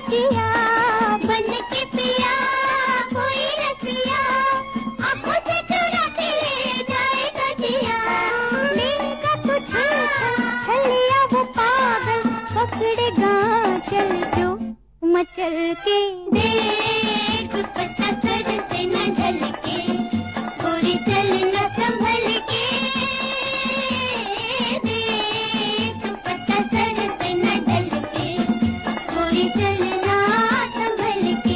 किया बन के पिया कोई रसिया, आंखों से चुरा के ले जाएगा जिया। लेगा तुझे छलिया वो पागल, पकड़ेगा चल जो मचल के। देख दुपट्टा सर से न ढल के, गोरी चलना संभल के। देख दुपट्टा सर से न ढल के, गोरी चलना संभल के।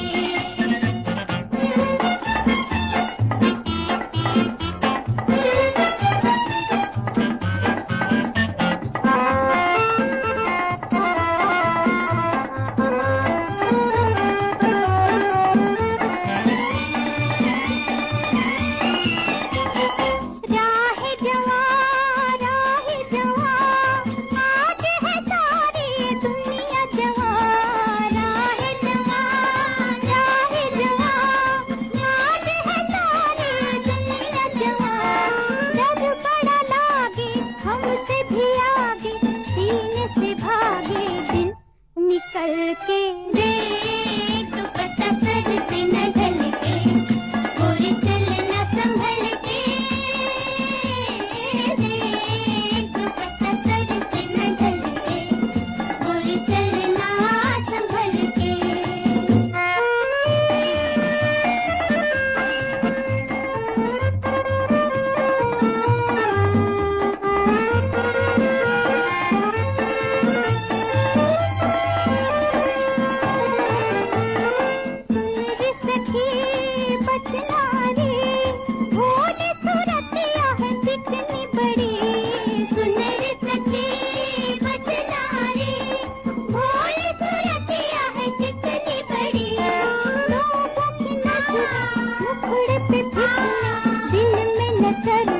निकल के देख दुपट्टा सर से न ढल के, गोरी चलना संभल के। देख दुपट्टा सर से न ढल के, गोरी चलना संभल के। बचना रे भोली सूरतिया है कितनी बड़ी, सुन रे सखी बचना रे भोली सूरतिया है कितनी बड़ी। लोगों की नजर मुखड़े पे फिसले, दिल में न चढ़